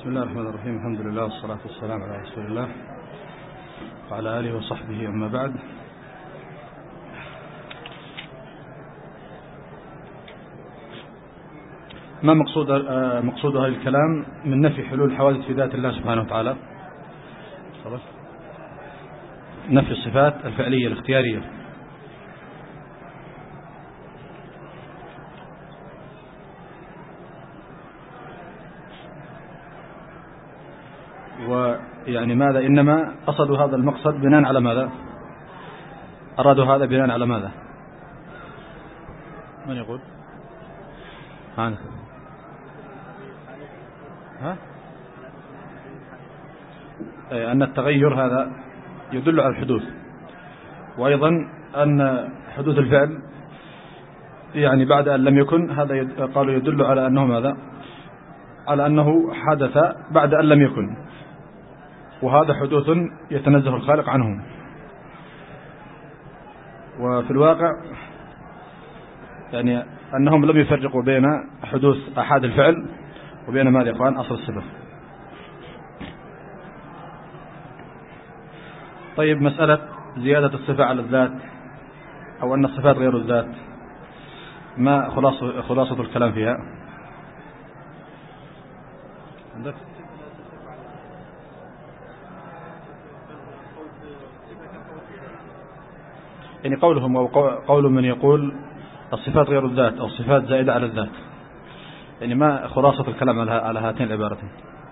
بسم الله الرحمن الرحيم. الحمد لله والصلاة والسلام على رسول الله وعلى آله وصحبه. أما بعد، ما مقصود هذا الكلام من نفي حلول الحوادث في ذات الله سبحانه وتعالى؟ نفي الصفات الفعلية الاختيارية. ويعني ماذا؟ إنما قصدوا هذا المقصد بناء على ماذا؟ أرادوا هذا بناء على ماذا؟ من يقول؟ أنا. أن التغير هذا يدل على الحدوث، وأيضا أن حدوث الفعل يعني بعد أن لم يكن، هذا قالوا يدل على أنه ماذا؟ على أنه حدث بعد أن لم يكن، وهذا حدوث يتنزه الخالق عنه. وفي الواقع يعني أنهم لم يفرقوا بين حدوث أحد الفعل وبين ماذا يا إخوان؟ أصل الصفة. طيب، مسألة زيادة الصفة على الذات أو أن الصفات غير الذات، ما خلاصة الكلام فيها؟ عندك؟ يعني قولهم أو قول من يقول الصفات غير الذات أو الصفات زائدة على الذات، يعني ما خلاصة الكلام على هاتين العبارتين؟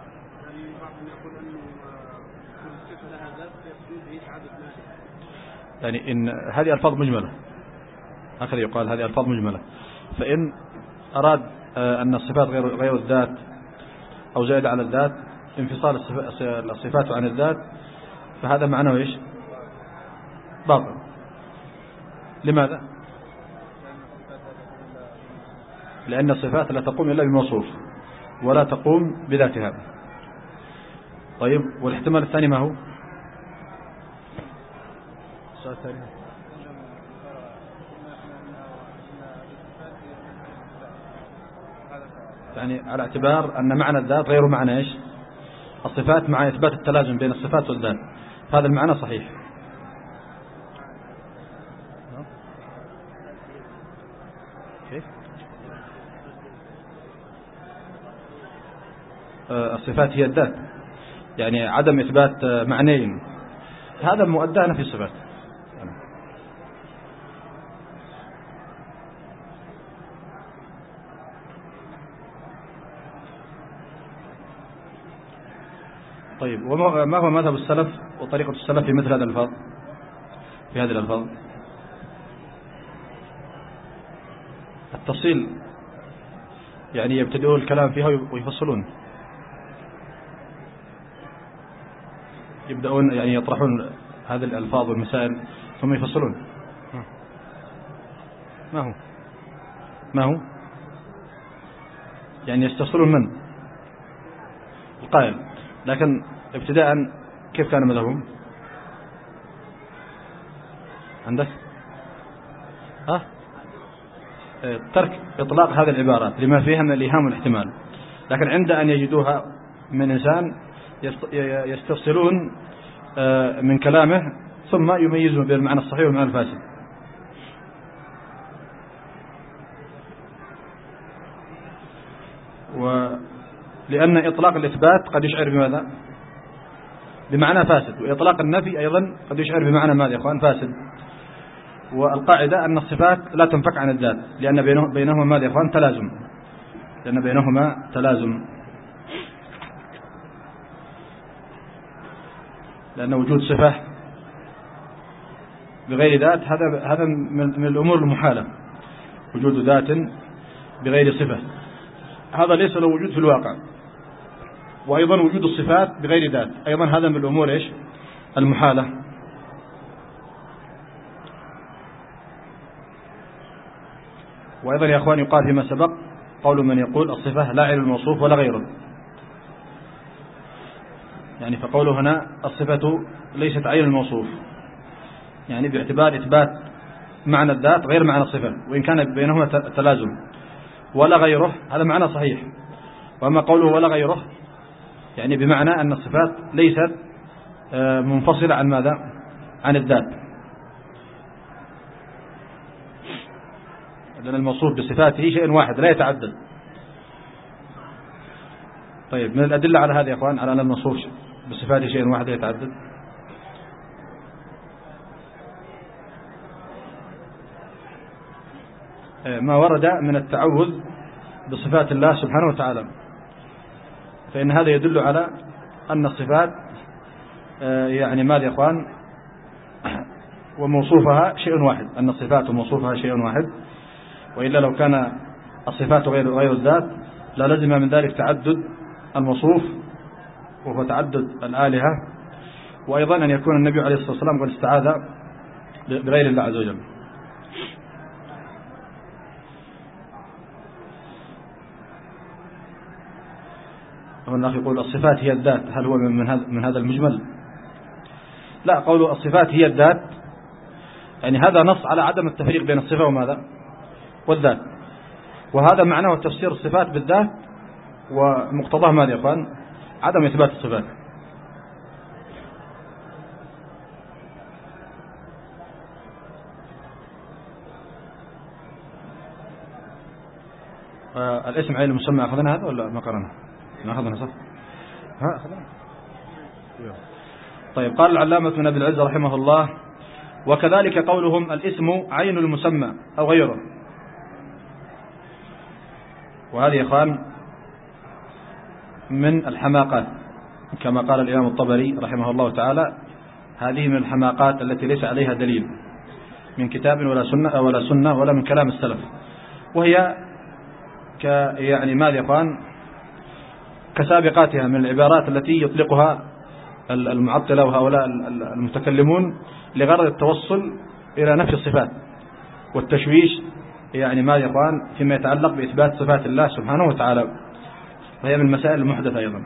يعني إن هذه ألفاظ مجملة، هكذا يقال، هذه ألفاظ مجملة. فإن أراد أن الصفات غير الذات أو زائدة على الذات، انفصال الصفات عن الذات، فهذا معناه إيش؟ باطل. لماذا؟ لأن الصفات لا تقوم إلا بموصوف ولا تقوم بذاتها. طيب، والاحتمال الثاني ما هو؟ يعني على اعتبار أن معنى الذات غير معنى إيش؟ الصفات، مع إثبات التلازم بين الصفات والذات، هذا المعنى صحيح. كيف؟ الصفات هي الذات، يعني عدم إثبات معنيين، هذا مؤدانا في الصفات. طيب، وما هو مذهب السلف وطريقة السلف في مثل هذا الألفاظ، في هذه الألفاظ؟ التفصيل، يعني يبتدئون الكلام فيها ويفصلون، يبدأون يعني يطرحون هذه الألفاظ والمسائل ثم يفصلون. ما هو يعني يستفصلون من القائل، لكن ابتداء كيف كان مذهبهم؟ عندك ترك إطلاق هذه العبارات لما فيها من الإيهام والاحتمال، لكن عند أن يجدوها من إنسان يستفصلون من كلامه ثم يميزون بين المعنى الصحيح والمعنى الفاسد. ولأن إطلاق الإثبات قد يشعر بماذا؟ بمعنى فاسد، وإطلاق النفي أيضا قد يشعر بمعنى ماذا يا أخوان؟ فاسد. والقاعدة أن الصفات لا تنفك عن الذات، لأن بينهما ماذا يا أخوان؟ تلازم، لأن بينهما تلازم، لأن وجود صفة بغير ذات هذا من الأمور المحالة، وجود ذات بغير صفة هذا ليس له وجود في الواقع، وأيضا وجود الصفات بغير ذات أيضا هذا من الأمور إيش؟ المحالة. وأيضا يا أخوان يقال فيما سبق قول من يقول الصفة لا عين الموصوف ولا غيره، يعني فقوله هنا الصفة ليست عين الموصوف، يعني باعتبار إثبات معنى الذات غير معنى الصفة، وإن كان بينهما تلازم. ولا غيره هذا معنى صحيح، وأما قوله ولا غيره يعني بمعنى أن الصفات ليست منفصلة عن ماذا؟ عن الذات، لأن الموصوف بصفاته شيء واحد لا يتعدد. طيب، من الأدلة على هذا يا أخوان، على أن الموصوف بصفاته شيء واحد لا يتعدد، ما ورد من التعوذ بصفات الله سبحانه وتعالى، فإن هذا يدل على أن الصفات يعني ماذا يا أخوان؟ وموصوفها شيء واحد، أن الصفات وموصوفها شيء واحد، وإلا لو كان الصفات غير الذات لا لزم من ذلك تعدد الموصوف وهو تعدد الآلهة، وأيضا أن يكون النبي عليه الصلاة والسلام قد استعاذ بغير الله عز وجل. هو الأخ يقول الصفات هي الذات، هل هو من هذا المجمل؟ لا، قول الصفات هي الذات يعني هذا نص على عدم التفريق بين الصفة وماذا؟ والذات، وهذا معناه تفسير الصفات بالذات، ومقتضاه ماذا يا أخوان؟ عدم إثبات الصفات. الاسم عين المسمى أخذنا هذا ولا ما قرنا؟ ما أخذنا صح؟ ها أخذنا. طيب، قال العلامة ابن أبي العز رحمه الله: وكذلك قولهم الاسم عين المسمى أو غيره. وهذه يا إخوان من الحماقات، كما قال الإمام الطبري رحمه الله تعالى: هذه من الحماقات التي ليس عليها دليل من كتاب ولا سنة ولا من كلام السلف، وهي يعني ماذا يا إخوان؟ كسابقاتها من العبارات التي يطلقها المعطلة وهؤلاء المتكلمون لغرض التوصل إلى نفي الصفات والتشويش، يعني ماذا يا إخوان؟ فيما يتعلق بإثبات صفات الله سبحانه وتعالى، وهي من المسائل المحدثة أيضا.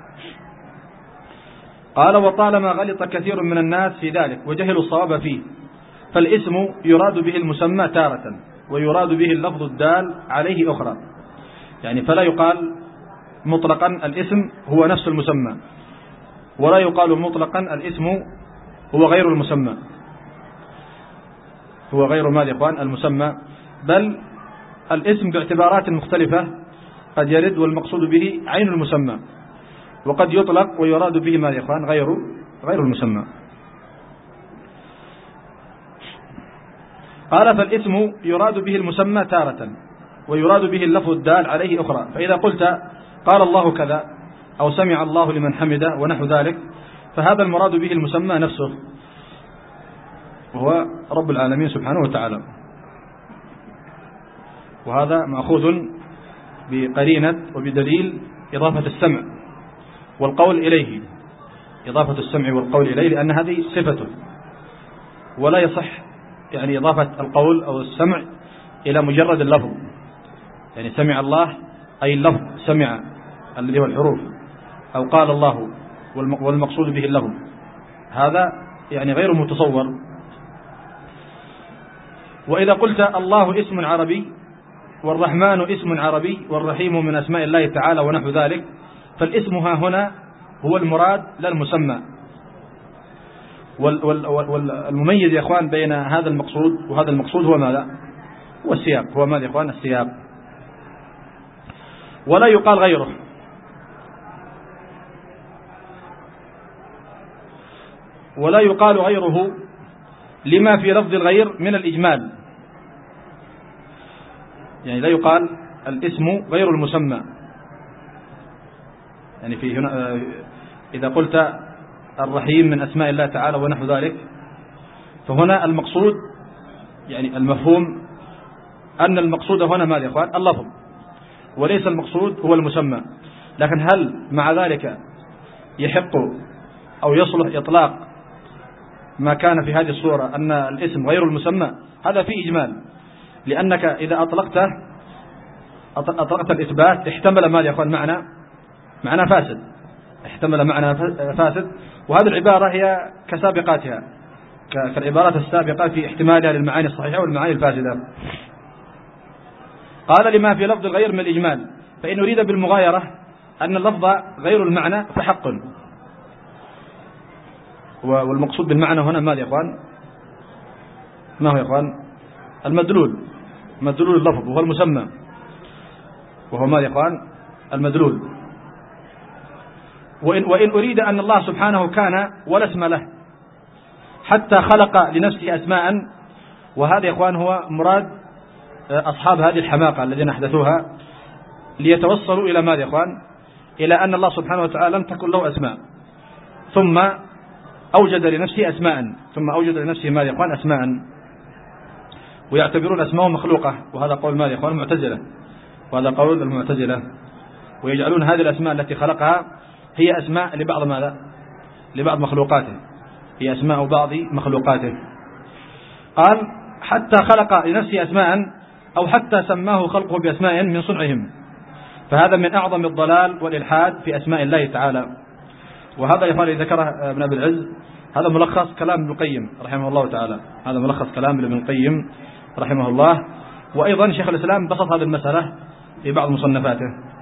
قال: وطالما غلط كثير من الناس في ذلك وجهلوا الصواب فيه، فالاسم يراد به المسمى تارة، ويراد به اللفظ الدال عليه أخرى. يعني فلا يقال مطلقا الاسم هو نفس المسمى، ولا يقال مطلقا الاسم هو غير المسمى، هو غير ماذا يا إخوان؟ المسمى، بل الاسم باعتبارات مختلفة قد يرد والمقصود به عين المسمى، وقد يطلق ويراد به ماذا يا إخوان؟ غير المسمى. قال: فالاسم يراد به المسمى تارة، ويراد به اللفظ الدال عليه أخرى. فإذا قلت قال الله كذا أو سمع الله لمن حمده ونحو ذلك، فهذا المراد به المسمى نفسه، وهو رب العالمين سبحانه وتعالى، وهذا مأخوذ بقرينة وبدليل إضافة السمع والقول إليه، إضافة السمع والقول إليه، لأن هذه صفته، ولا يصح يعني إضافة القول أو السمع إلى مجرد اللفظ. يعني سمع الله أي اللفظ سمع الذي هو الحروف، أو قال الله والمقصود به اللفظ، هذا يعني غير متصور. وإذا قلت الله اسم عربي والرحمن اسم عربي والرحيم من أسماء الله تعالى ونحو ذلك، فالاسم ها هنا هو المراد لا المسمى. والمميز يا إخوان بين هذا المقصود وهذا المقصود هو ماذا؟ هو السياق، هو ماذا يا إخوان؟ السياق. ولا يقال غيره، ولا يقال غيره لما في لفظ الغير من الإجمال. يعني لا يقال الاسم غير المسمى. يعني في هنا إذا قلت الرحيم من أسماء الله تعالى ونحو ذلك، فهنا المقصود يعني المفهوم أن المقصود هنا ماذا يا إخوان؟ اللفظ، وليس المقصود هو المسمى. لكن هل مع ذلك يحق أو يصلح إطلاق ما كان في هذه الصورة أن الاسم غير المسمى؟ هذا فيه إجمال، لأنك إذا أطلقت الإثبات احتمل ماذا يا أخوان؟ معنى فاسد، احتمل معنى فاسد. وهذه العبارة هي كسابقاتها، كالعبارات السابقة في احتمالها للمعاني الصحيحة والمعاني الفاسدة. قال: لما في لفظ الغير من الإجمال، فإن أريد بالمغايرة أن اللفظ غير المعنى فحق. والمقصود بالمعنى هنا ماذا يا إخوان؟ ما هو يا إخوان؟ المدلول، مدلول اللفظ وهو المسمى، وهو ماذا يا إخوان؟ المدلول. وإن أريد أن الله سبحانه كان ولا اسم له حتى خلق لنفسه أسماء، وهذا يا إخوان هو مراد أصحاب هذه الحماقة الذين أحدثوها ليتوصلوا إلى ماذا يا إخوان؟ إلى أن الله سبحانه وتعالى لم تكن له أسماء ثم أوجد لنفسه أسماء، ثم أوجد لنفسه ماذا يا إخوان؟ أسماء، ويعتبرون أسماء مخلوقة، وهذا قول ماذا يا إخوان؟ المعتزلة، وهذا قول المعتزلة، ويجعلون هذه الأسماء التي خلقها هي أسماء لبعض ماذا؟ لبعض مخلوقاته، هي أسماء بعض مخلوقاته. قال حتى خلق لنفسه أسماء أو حتى سماه خلقه بأسماء من صنعهم، فهذا من أعظم الضلال والإلحاد في أسماء الله تعالى. وهذا يا إخواني ذكره ابن أبي العز، هذا ملخص كلام ابن القيم رحمه الله تعالى، هذا ملخص كلام ابن القيم رحمه الله. وأيضا شيخ الإسلام بسط هذه المسألة في بعض مصنفاته.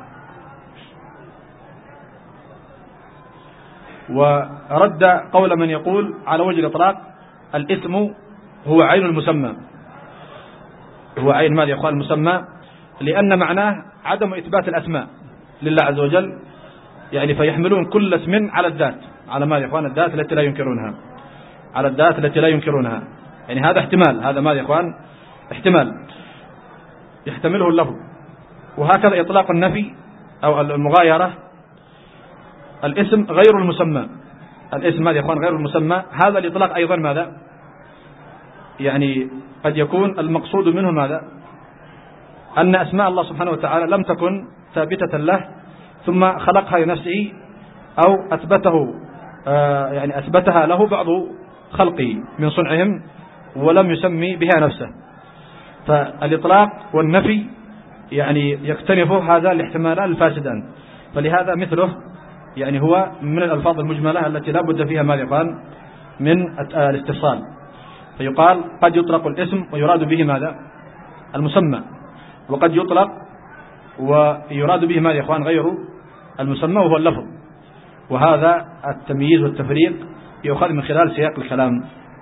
ورد قول من يقول على وجه الإطلاق الاسم هو عين المسمى، هو عين ماذا يا إخوان؟ المسمى، لأن معناه عدم إثبات الأسماء لله عز وجل، يعني فيحملون كل اسم على الذات، على ماذا يا إخوان؟ الذات التي لا ينكرونها، على الذات التي لا ينكرونها. يعني هذا احتمال، هذا ماذا يا إخوان؟ احتمال يحتمله اللفظ. وهكذا إطلاق النفي أو المغايرة، الاسم غير المسمى، الاسم ماذا يا إخوان؟ غير المسمى. هذا الإطلاق أيضا ماذا؟ يعني قد يكون المقصود منه ماذا؟ أن أسماء الله سبحانه وتعالى لم تكن ثابتة له ثم خلقها لنفسه أو أثبته، يعني أثبتها له بعض خلقه من صنعهم ولم يسمي بها نفسه. فالإطلاق والنفي يعني يكتنف هذا الاحتمالان الفاسدان، فلهذا مثله يعني هو من الألفاظ المجملة التي لا بد فيها ماذا يقال؟ من الاستفصال. فيقال قد يطلق الاسم ويراد به ماذا؟ المسمى، وقد يطلق ويراد به ماذا يا إخوان؟ غير المسمى وهو اللفظ. وهذا التمييز والتفريق يؤخذ من خلال سياق الكلام.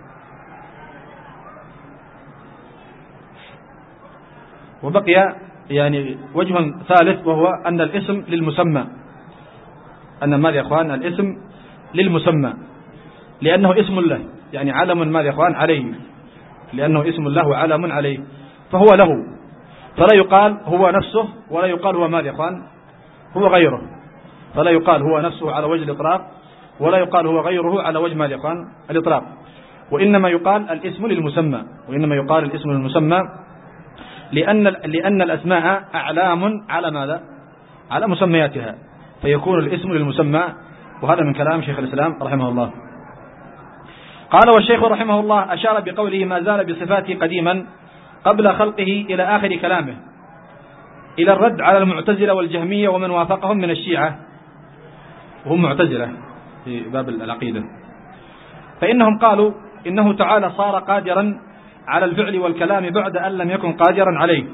وبقي يعني وجه ثالث، وهو أن الاسم للمسمى، أن ماذا يا إخوان؟ الاسم للمسمى، لأنه اسم له، يعني علم ماذا يا إخوان؟ عليه، لأنه اسم له وعلم عليه، فهو له، فلا يقال هو نفسه ولا يقال هو ماذا يا إخوان؟ هو غيره، فلا يقال هو نفسه على وجه الإطلاق ولا يقال هو غيره على وجه ماذا يا إخوان؟ الإطلاق. وإنما يقال الاسم للمسمى، وإنما يقال الاسم للمسمى لأن الأسماء أعلام على ماذا؟ على مسمياتها، فيكون الاسم للمسمى. وهذا من كلام شيخ الإسلام رحمه الله. قال والشيخ رحمه الله أشار بقوله ما زال بصفاته قديما قبل خلقه إلى آخر كلامه إلى الرد على المعتزلة والجهمية ومن وافقهم من الشيعة، وهم معتزلة في باب العقيدة، فإنهم قالوا إنه تعالى صار قادرا على الفعل والكلام بعد أن لم يكن قادرا عليه،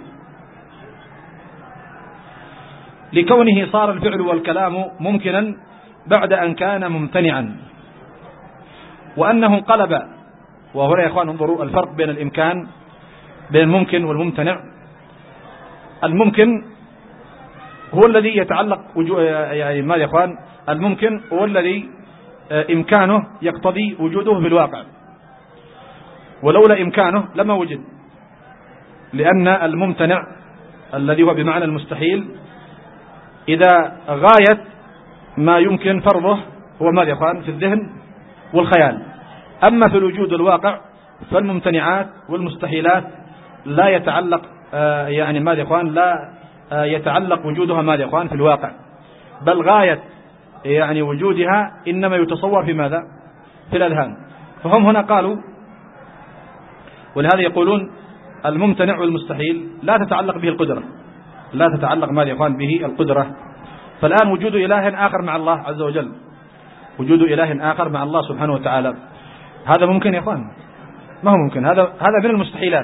لكونه صار الفعل والكلام ممكنا بعد أن كان ممتنعا، وأنه انقلب. وهنا يا إخوان انظروا الفرق بين الإمكان، بين الممكن والممتنع. الممكن هو الذي يتعلق يعني ماذا يا إخوان؟ الممكن هو الذي إمكانه يقتضي وجوده في الواقع، ولولا إمكانه لما وجد، لأن الممتنع الذي هو بمعنى المستحيل إذا غاية ما يمكن فرضه هو ماذا يا إخوان؟ في الذهن والخيال. أما في الوجود الواقع فالممتنعات والمستحيلات لا يتعلق يعني ماذا يا إخوان؟ لا يتعلق وجودها ماذا يا إخوان؟ في الواقع، بل غاية يعني وجودها إنما يتصور في ماذا؟ في الأذهان. فهم هنا قالوا، ولهذا يقولون الممتنع والمستحيل لا تتعلق به القدرة، لا تتعلق ماذا يا إخوان؟ به القدرة. فالآن وجود إله آخر مع الله عز وجل، وجود إله آخر مع الله سبحانه وتعالى، هذا ممكن يا إخوان؟ ما هو ممكن، هذا من المستحيلات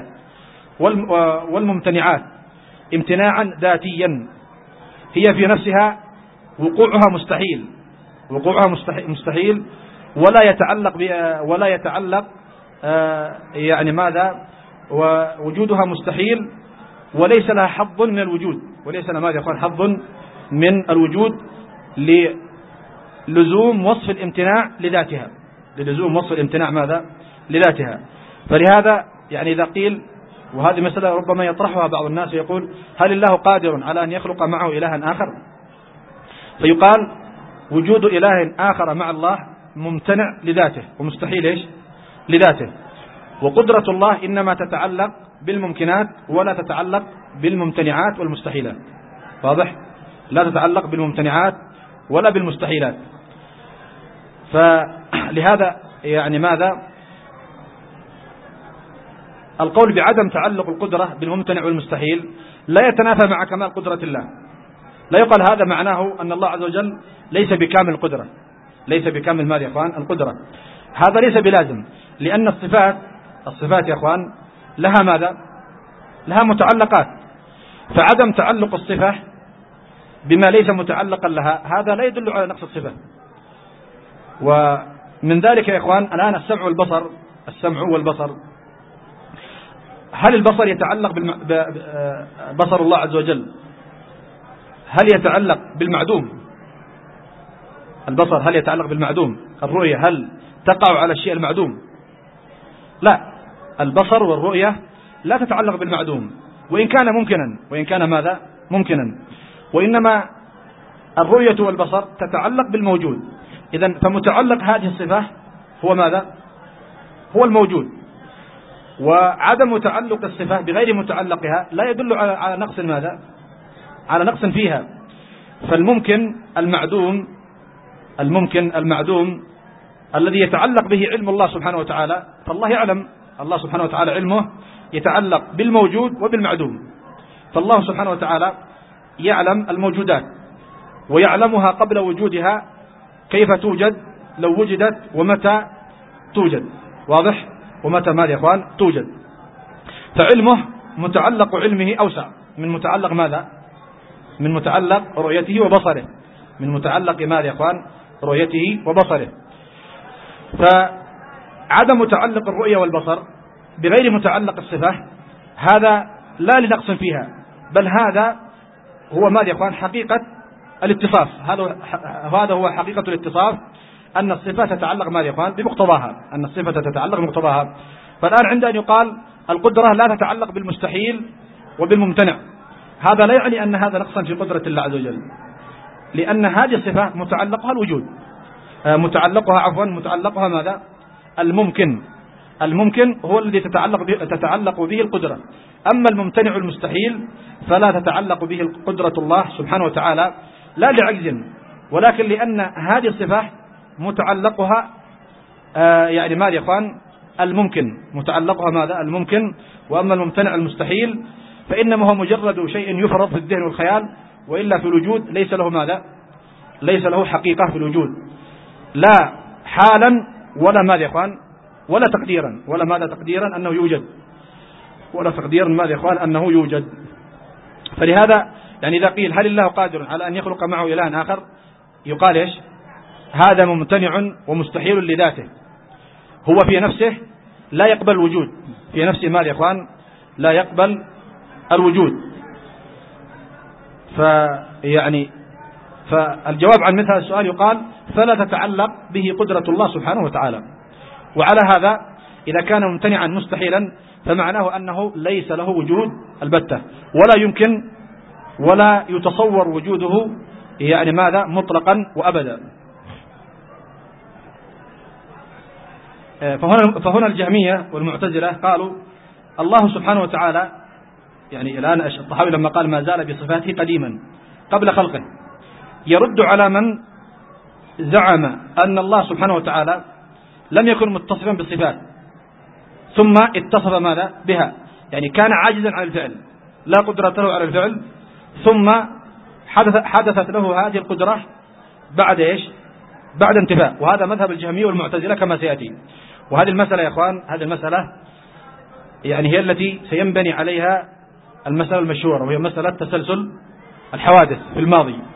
والممتنعات امتناعا ذاتيا، هي في نفسها وقوعها مستحيل، وقوعها مستحيل، ولا يتعلق يعني ماذا، ووجودها مستحيل، وليس لها حظ من الوجود، وليس لها ماذا يقول حظ من الوجود للزوم وصف الامتناع لذاتها، للزوم وصف الامتناع ماذا لذاتها. فلهذا يعني إذا قيل، وهذه مسألة ربما يطرحها بعض الناس ويقول هل الله قادر على أن يخلق معه إلها آخر؟ فيقال وجود إله آخر مع الله ممتنع لذاته ومستحيل إيش لذاته، وقدرة الله إنما تتعلق بالممكنات ولا تتعلق بالممتنعات والمستحيلات. واضح؟ لا تتعلق بالممتنعات ولا بالمستحيلات. فلهذا يعني ماذا القول بعدم تعلق القدرة بالممتنع والمستحيل لا يتنافى مع كمال قدرة الله. لا يقال هذا معناه أن الله عز وجل ليس بكامل القدرة، ليس بكامل ماذا يا أخوان القدرة، هذا ليس بلازم، لأن الصفات يا أخوان لها ماذا، لها متعلقات، فعدم تعلق الصفة بما ليس متعلقا لها هذا لا يدل على نقص الصفة. ومن ذلك يا إخوان الآن السمع والبصر، هل البصر يتعلق بصر الله عز وجل هل يتعلق بالمعدوم؟ البصر هل يتعلق بالمعدوم؟ الرؤية هل تقع على الشيء المعدوم؟ لا، البصر والرؤية لا تتعلق بالمعدوم، وإن كان ماذا ممكنا، وإنما الرؤية والبصر تتعلق بالموجود. إذن فمتعلق هذه الصفة هو ماذا؟ هو الموجود. وعدم تعلق الصفة بغير متعلقها لا يدل على نقص ماذا؟ على نقص فيها. فالممكن المعدوم الذي يتعلق به علم الله سبحانه وتعالى، فالله يعلم، الله سبحانه وتعالى علمه يتعلق بالموجود وبالمعدوم، فالله سبحانه وتعالى يعلم الموجودات ويعلمها قبل وجودها كيف توجد، لو وجدت، ومتى توجد. واضح؟ ومتى ماذا يا اخوان توجد. فعلمه متعلق علمه أوسع من متعلق ماذا؟ من متعلق رؤيته وبصره، من متعلق ماذا يا اخوان رؤيته وبصره. فعدم تعلق الرؤية والبصر بغير متعلق الصفة هذا لا لنقص فيها، بل هذا هو ماذا يا اخوان حقيقة الاتصاف. هذا هو حقيقة الاتصاف، أن الصفة تتعلق ماذا يا اخوان بمقتضاها، أن الصفة تتعلق بمقتضاها. فالآن عند أن يقال القدرة لا تتعلق بالمستحيل وبالممتنع، هذا لا يعني أن هذا نقصا في قدرة الله عز وجل، لأن هذه الصفة متعلقها الوجود، متعلقها ماذا؟ الممكن هو الذي تتعلق به القدرة، أما الممتنع المستحيل فلا تتعلق به قدرة الله سبحانه وتعالى، لا لعجز، ولكن لأن هذه الصفة متعلقها يعني ماذا يا اخوان متعلقها ماذا؟ الممكن. وأما الممتنع المستحيل فإنما هو مجرد شيء يفرض في الذهن والخيال، وإلا في الوجود ليس له ماذا؟ ليس له حقيقة في الوجود، لا حالا ولا ماذا يا اخوان ولا تقديرا، ولا ماذا تقديرا أنه يوجد، ولا تقديرا ماذا يا اخوان أنه يوجد. فلهذا يعني إذا قيل هل الله قادر على أن يخلق معه إله آخر، يقال إيش؟ هذا ممتنع ومستحيل لذاته، هو في نفسه لا يقبل الوجود، في نفسه ماذا يا اخوان لا يقبل الوجود. فالجواب عن مثل هذا السؤال يقال فلا تتعلق به قدرة الله سبحانه وتعالى. وعلى هذا إذا كان ممتنعا مستحيلا فمعناه أنه ليس له وجود البتة، ولا يمكن ولا يتصور وجوده يعني ماذا مطلقا وأبدا. فهنا الجهمية والمعتزلة قالوا الله سبحانه وتعالى، يعني الآن الطحاوي لما قال ما زال بصفاته قديما قبل خلقه، يرد على من زعم أن الله سبحانه وتعالى لم يكن متصفا بالصفات ثم اتصف ماذا بها، يعني كان عاجزا عن الفعل، لا قدرة له على الفعل، ثم حدثت له هذه القدرة بعد إيش؟ بعد انتفاء. وهذا مذهب الجهمية والمعتزلة كما سيأتي. وهذه المسألة يا أخوان، هذه المسألة يعني هي التي سينبني عليها المسألة المشهورة، وهي مسألة تسلسل الحوادث في الماضي.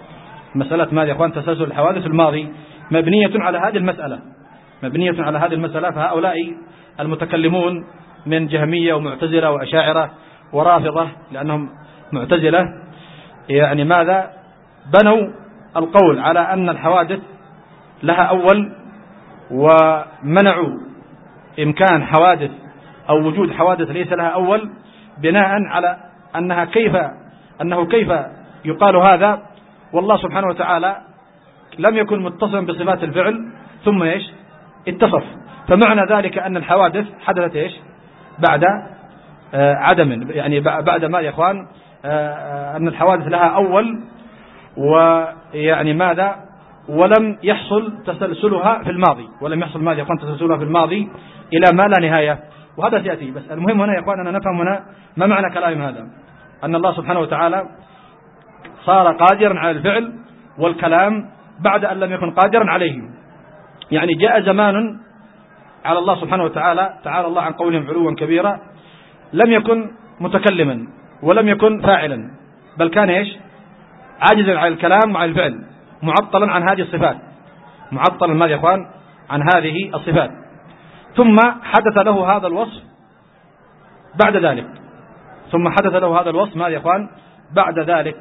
مسألة ماذا يا إخوان؟ تسلسل الحوادث الماضي مبنية على هذه المسألة، مبنية على هذه المسألة. فهؤلاء المتكلمون من جهمية ومعتزلة وأشاعرة ورافضة، لأنهم معتزلة، يعني ماذا؟ بنوا القول على أن الحوادث لها أول، ومنعوا إمكان حوادث أو وجود حوادث ليس لها أول، بناء على أنه كيف يقال هذا والله سبحانه وتعالى لم يكن متصفا بصفات الفعل ثم اتصف. فمعنى ذلك أن الحوادث حدثت بعد عدم، يعني بعد ما يا إخوان أن الحوادث لها أول، ويعني ماذا؟ ولم يحصل تسلسلها في الماضي، ولم يحصل ماذا يا إخوان؟ تسلسلها في الماضي إلى ما لا نهاية. وهذا سيأتي، بس المهم هنا يا إخوان أننا نفهم هنا ما معنى كلام هذا، أن الله سبحانه وتعالى صار قادرا على الفعل والكلام بعد أن لم يكن قادرا عليه. يعني جاء زمان على الله سبحانه وتعالى، تعالى الله عن قولهم علوا كبيرا، لم يكن متكلما ولم يكن فاعلا، بل كان عاجزا عن الكلام وعن الفعل، معطلا عن هذه الصفات، معطلا ماذا يا إخوان؟ عن هذه الصفات. ثم حدث له هذا الوصف بعد ذلك، ثم حدث له هذا الوصف ماذا يا إخوان؟ بعد ذلك.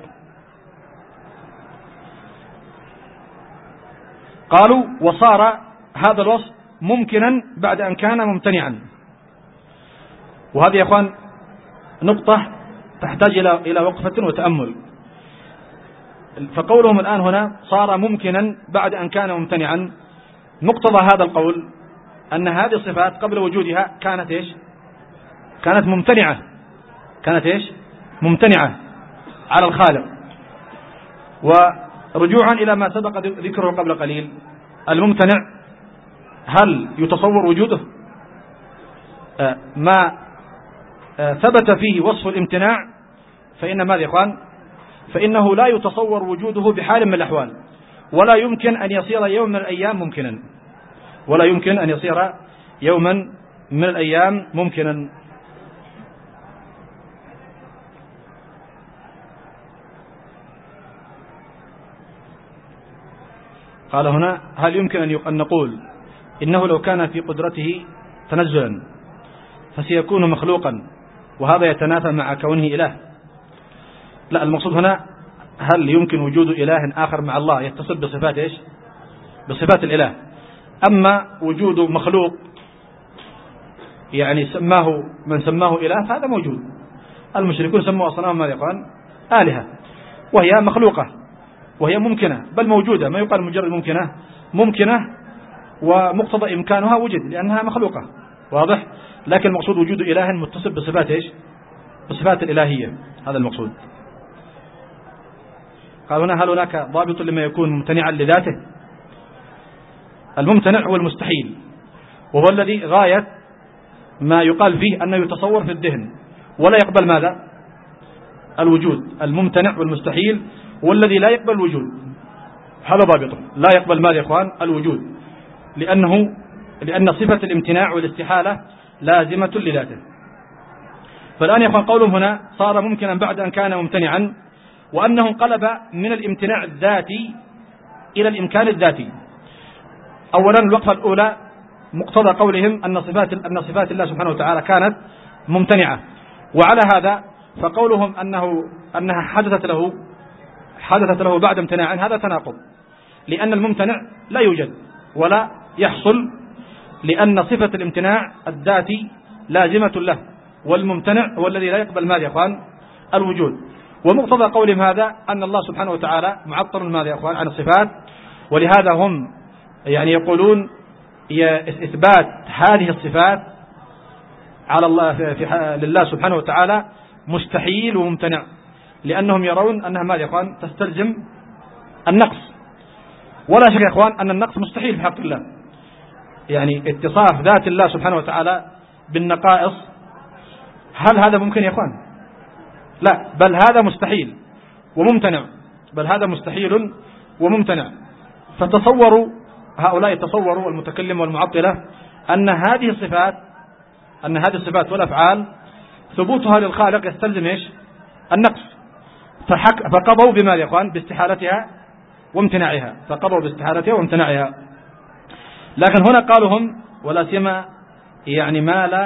قالوا وصار هذا الوصف ممكنا بعد أن كان ممتنعا. وهذه يا إخوان نقطة تحتاج إلى وقفة وتأمل. فقولهم الآن هنا صار ممكنا بعد أن كان ممتنعا، مقتضى هذا القول أن هذه الصفات قبل وجودها كانت كانت ممتنعة، كانت ممتنعة على الخالق. ورجوعا إلى ما سبق ذكره قبل قليل، الممتنع هل يتصور وجوده؟ ما ثبت فيه وصف الامتناع فإن ماذا يا إخوان؟ فإنه لا يتصور وجوده بحال من الأحوال، ولا يمكن أن يصير يوم من الأيام ممكنا، ولا يمكن أن يصير يوما من الأيام ممكنا. قال هنا هل يمكن أن نقول إنه لو كان في قدرته تنزلا فسيكون مخلوقا وهذا يتنافى مع كونه إله؟ لا، المقصود هنا هل يمكن وجود إله آخر مع الله يتصل بصفات بصفات الإله؟ أما وجود مخلوق يعني من سماه إله فهذا موجود. المشركون سموا أصنام ماذا يقال؟ آلهة، وهي مخلوقة وهي ممكنة، بل موجودة، ما يقال مجرد ممكنة ومقتضى إمكانها وجد لأنها مخلوقة، واضح؟ لكن المقصود وجود إله متصل بصفات بصفات الإلهية، هذا المقصود. قال هنا هل هناك ضابط لما يكون ممتنعا لذاته؟ الممتنع هو المستحيل، وهو الذي غاية ما يقال فيه أنه يتصور في الذهن ولا يقبل ماذا؟ الوجود. الممتنع والمستحيل والذي لا يقبل الوجود، هذا ضابطه، لا يقبل ماذا يا إخوان؟ الوجود، لأن صفة الامتناع والاستحالة لازمة لذاته. فالآن يا إخوان قولهم هنا صار ممكنا بعد أن كان ممتنعا، وأنه انقلب من الامتناع الذاتي إلى الإمكان الذاتي. أولا الوقفة الأولى مقتضى قولهم أن صفات الله سبحانه وتعالى كانت ممتنعة، وعلى هذا فقولهم أنها حدثت له بعد امتناع، هذا تناقض، لأن الممتنع لا يوجد ولا يحصل، لأن صفة الامتناع الذاتي لازمة له، والممتنع هو الذي لا يقبل ماذا يا أخوان؟ الوجود. ومقتضى قولهم هذا أن الله سبحانه وتعالى معطل ماذا يا أخوان؟ عن الصفات، ولهذا هم يعني يقولون إثبات هذه الصفات على الله لله سبحانه وتعالى مستحيل وممتنع، لأنهم يرون أنها ماذا يا أخوان؟ تستلزم النقص، ولا شك يا أخوان أن النقص مستحيل في حق الله. يعني اتصاف ذات الله سبحانه وتعالى بالنقائص، هل هذا ممكن يا أخوان؟ لا، بل هذا مستحيل وممتنع، بل هذا مستحيل وممتنع. فتصوروا هؤلاء، تصوروا المتكلم والمعطلة أن هذه الصفات والأفعال ثبوتها للخالق يستلزم النقص، فقضوا بما يا إخوان؟ باستحالتها وامتناعها، فقرروا باستحالتها وامتناعها. لكن هنا قالوا هم ولا سيما يعني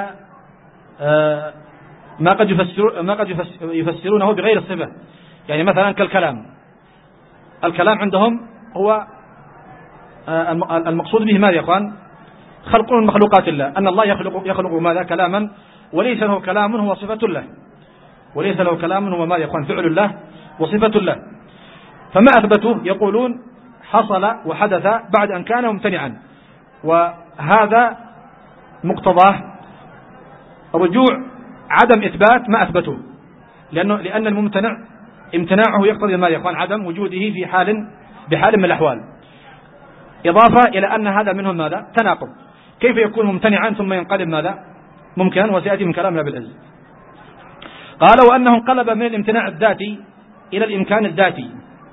ما قد يفسرونه بغير الصفة، يعني مثلا كالكلام. الكلام عندهم هو المقصود به ماذا يا اخوان؟ خلق من مخلوقات الله، أن الله يخلق ماذا؟ كلاما، وليس له كلام هو صفة له، وليس له كلام هو ماذا يا اخوان؟ فعل الله وصفة الله. فما أثبتوه يقولون حصل وحدث بعد أن كان ممتنعا، وهذا مقتضاه رجوع عدم إثبات ما أثبتوه، لأن الممتنع امتناعه يقتضي ماذا يا اخوان؟ عدم وجوده في بحال من الأحوال، إضافة إلى أن هذا منهم ماذا؟ تناقض. كيف يكون ممتنعا ثم ينقلب ماذا؟ ممكنا، وسيأتي من كلامنا بالعز. قال وأنه انقلب من الامتناع الذاتي إلى الإمكان الذاتي.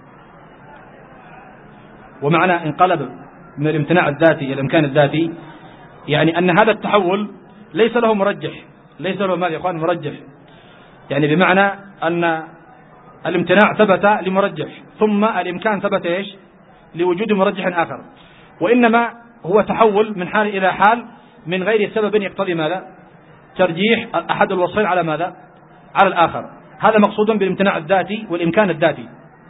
ومعنى انقلب من الامتناع الذاتي إلى الإمكان الذاتي يعني أن هذا التحول ليس له مرجح، ليس له ماذا يا إخوان؟ مرجح، يعني بمعنى أن الامتناع ثبت لمرجح، ثم الإمكان ثبت إيش؟ لوجود مرجح آخر، وإنما هو تحول من حال إلى حال من غير سبب يقتضي ماذا؟ ترجيح أحد الوصفين على ماذا؟ على الآخر. هذا مقصود بالامتناع الذاتي والإمكان الذاتي.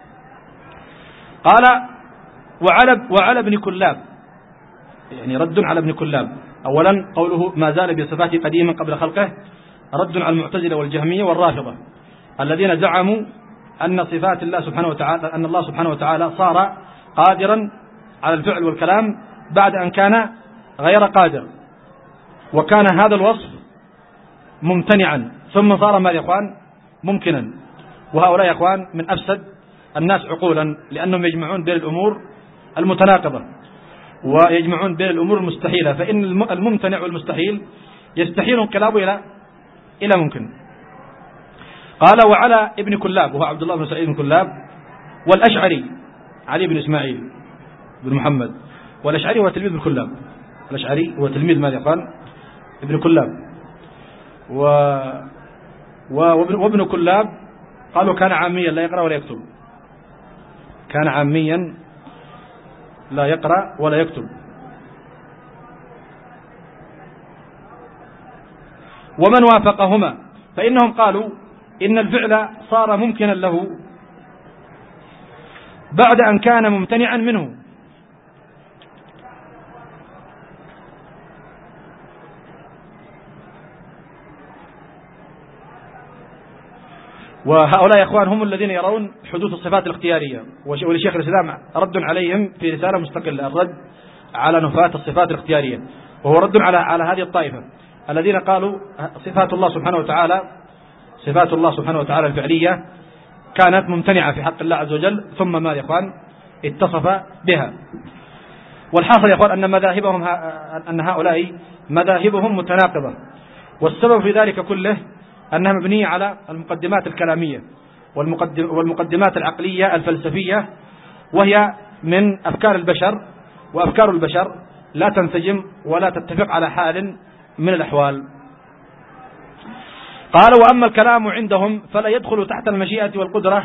قال وعلى ابن كلاب، يعني رد على ابن كلاب. أولا قوله ما زال بصفاته قديما قبل خلقه، رد على المعتزلة والجهمية والرافضة الذين زعموا أن صفات الله سبحانه وتعالى، أن الله سبحانه وتعالى صار قادرا على الفعل والكلام بعد أن كان غير قادر، وكان هذا الوصف ممتنعا ثم صار ماذا يا إخوان؟ ممكنا. وهؤلاء يا إخوان من أفسد الناس عقولا، لأنهم يجمعون بين الأمور المتناقضة ويجمعون بين الأمور المستحيلة، فإن الممتنع والمستحيل يستحيل انقلابه إلى ممكن. قال وعلى ابن كلاب، وهو عبد الله بن سعيد بن كلاب، والأشعري علي بن إسماعيل بن محمد، والأشعري هو تلميذ ابن كلاب، الأشعري هو تلميذ ماذا قال؟ ابن كلاب. وابن كلاب قالوا كان عاميا لا يقرأ ولا يكتب، كان عاميا لا يقرأ ولا يكتب. ومن وافقهما فإنهم قالوا إن الفعل صار ممكنا له بعد أن كان ممتنعا منه، وهؤلاء يا إخوان هم الذين يرون حدوث الصفات الاختيارية، ولشيخ الإسلام رد عليهم في رسالة مستقلة، الرد على نفاة الصفات الاختيارية، وهو رد على هذه الطائفة الذين قالوا صفات الله سبحانه وتعالى الفعلية كانت ممتنعة في حق الله عز وجل، ثم ما يا إخوان اتصف بها. والحاصل يا إخوان أن هؤلاء مذاهبهم متناقضة، والسبب في ذلك كله أنها مبنية على المقدمات الكلامية والمقدمات العقلية الفلسفية، وهي من أفكار البشر، وأفكار البشر لا تنسجم ولا تتفق على حال من الأحوال. قال وأما الكلام عندهم فلا يدخل تحت المشيئة والقدرة،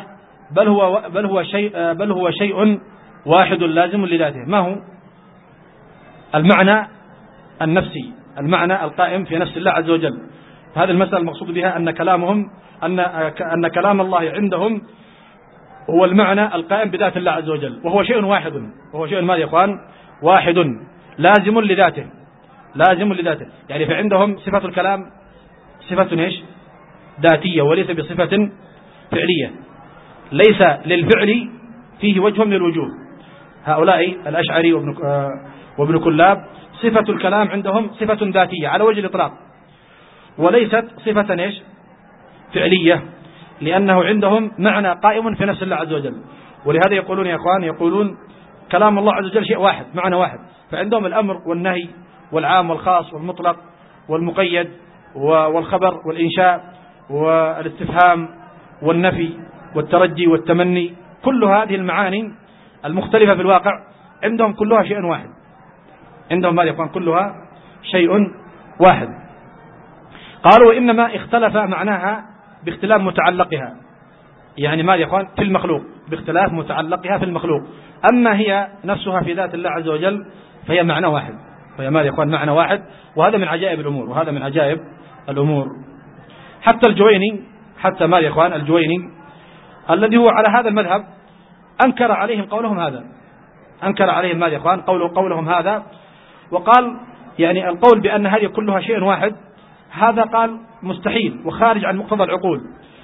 بل هو شيء واحد لازم لذاته. ما هو المعنى النفسي، المعنى القائم في نفس الله عز وجل. هذه المسألة المقصود بها أن كلامهم أن كلام الله عندهم هو المعنى القائم بذات الله عز وجل، وهو شيء واحد، وهو شيء ماذا يا إخوان؟ واحد لازم لذاته، لازم لذاته. يعني فعندهم صفة الكلام صفة ايش؟ ذاتية، وليس بصفة فعلية، ليس للفعل فيه وجه من الوجوه. هؤلاء الأشعري وابن كلاب صفة الكلام عندهم صفة ذاتية على وجه الإطلاق، وليست صفة ايش؟ فعلية، لأنه عندهم معنى قائم في نفس الله عز وجل. ولهذا يقولون يا إخوان، يقولون كلام الله عز وجل شيء واحد، معنى واحد. فعندهم الأمر والنهي والعام والخاص والمطلق والمقيد والخبر والإنشاء والاستفهام والنفي والترجي والتمني، كل هذه المعاني المختلفة في الواقع عندهم كلها شيء واحد، عندهم ماذا يقول؟ كلها شيء واحد. قالوا وإنما اختلف معناها باختلاف متعلقها، يعني ماذا يا اخوان؟ في المخلوق، باختلاف متعلقها في المخلوق. أما هي نفسها في ذات الله عز وجل فهي معنى واحد، فهي ماذا يا إخوان؟ معنى واحد. وهذا من عجائب الأمور، وهذا من عجائب الأمور. حتى الجويني، حتى ماذا يا إخوان؟ الجويني الذي هو على هذا المذهب أنكر عليهم قولهم هذا، أنكر عليهم ماذا يا إخوان؟ قولهم هذا، وقال يعني القول بأن هذه كلها شيء واحد هذا قال مستحيل وخارج عن مقتضى العقول،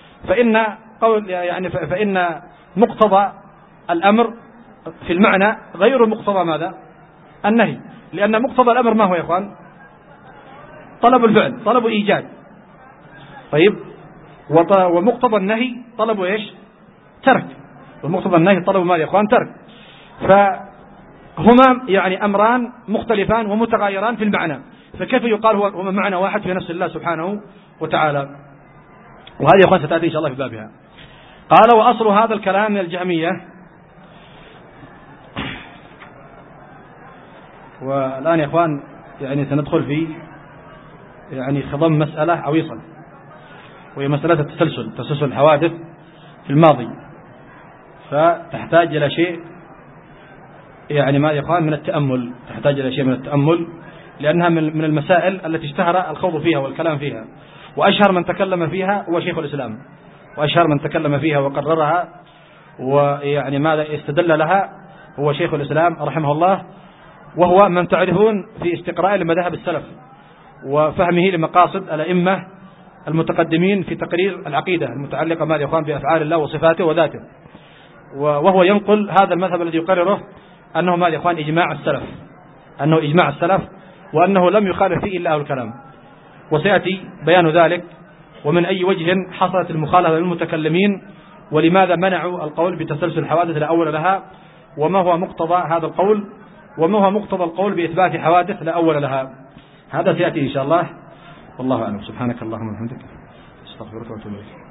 فإن مقتضى الأمر في المعنى غير مقتضى ماذا؟ النهي، لأن مقتضى الأمر ما هو يا إخوان؟ طلب الفعل، طلب إيجاد. طيب، ومقتضى النهي طلب إيش؟ ترك. ومقتضى النهي طلب ماذا يا إخوان؟ ترك. فهما يعني أمران مختلفان ومتغايران في المعنى، فكيف يقال هما معنى واحد في نفس الله سبحانه وتعالى؟ وهذه يا إخوان ستأتي إن شاء الله في بابها. قال: وأصل هذا الكلام من الجهمية. والآن يا إخوان يعني سندخل في يعني خضم مسألة عويصة، وهي مسألة تسلسل الحوادث في الماضي، فتحتاج إلى شيء يعني ما يا إخوان من التأمل، تحتاج إلى شيء من التأمل، لأنها من المسائل التي اشتهر الخوض فيها والكلام فيها، وأشهر من تكلم فيها هو شيخ الإسلام، وأشهر من تكلم فيها وقررها ويعني ماذا استدل لها هو شيخ الإسلام رحمه الله، وهو من تعرفون في استقراء لمذاهب السلف وفهمه لمقاصد الأئمة المتقدمين في تقرير العقيدة المتعلقة ماذا يا إخوان بأفعال الله وصفاته وذاته، وهو ينقل هذا المذهب الذي يقرره أنه ماذا يا إخوان؟ إجماع السلف، أنه إجماع السلف، وأنه لم يخالف فيه إلا أهل الكلام، وسيأتي بيان ذلك ومن أي وجه حصلت المخالفة للمتكلمين، ولماذا منعوا القول بتسلسل الحوادث لا أول لها، وما هو مقتضى هذا القول، وما هو مقتضى القول بإثبات حوادث لا أول لها. هذا سيأتي إن شاء الله، والله أعلم. سبحانك اللهم وبحمدك، استغفرك واتوب إليك.